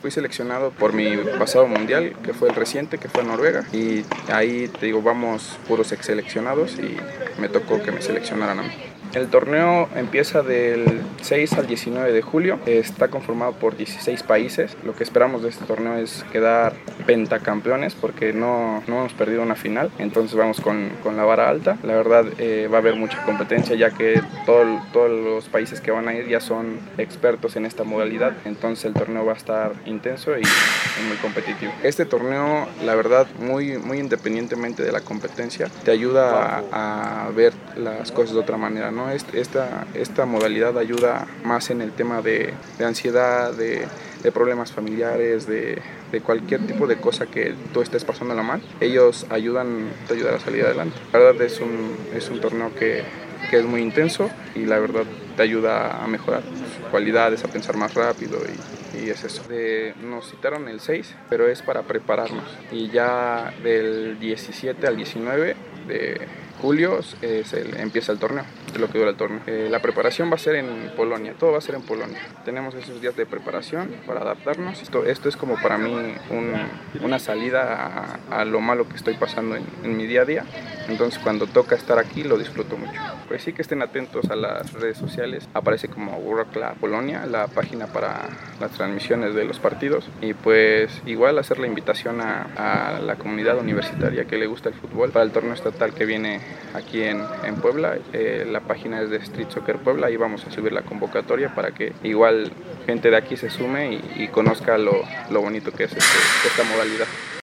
Fui seleccionado por mi pasado mundial, que fue el reciente, que fue en Noruega, y ahí te digo, vamos puros ex seleccionados y me tocó que me seleccionaran a mí. El torneo empieza del 6 al 19 de julio, está conformado por 16 países. Lo que esperamos de este torneo es quedar pentacampeones porque no hemos perdido una final, entonces vamos con la vara alta. La verdad va a haber mucha competencia ya que todos los países que van a ir ya son expertos en esta modalidad, entonces el torneo va a estar intenso y muy competitivo. Este torneo, la verdad, muy independientemente de la competencia, te ayuda a ver las cosas de otra manera, ¿no? Esta modalidad ayuda más en el tema de ansiedad, de problemas familiares, de cualquier tipo de cosa que tú estés pasándola mal. Ellos te ayudan a salir adelante. La verdad es un torneo que es muy intenso y la verdad te ayuda a mejorar tus cualidades, a pensar más rápido y es eso. Nos citaron el 6, pero es para prepararnos, y ya del 17 al 19 de julio empieza el torneo, es lo que dura el torneo. La preparación va a ser en Polonia, todo va a ser en Polonia. Tenemos esos días de preparación para adaptarnos. Esto es como para mí una salida a lo malo que estoy pasando en mi día a día. Entonces cuando toca estar aquí lo disfruto mucho. Pues sí, que estén atentos a las redes sociales. Aparece como World Club Polonia, la página para las transmisiones de los partidos. Y pues igual hacer la invitación a la comunidad universitaria que le gusta el fútbol para el torneo estatal que viene aquí en Puebla. La página es de Street Soccer Puebla y vamos a subir la convocatoria para que igual gente de aquí se sume y conozca lo bonito que es esta modalidad.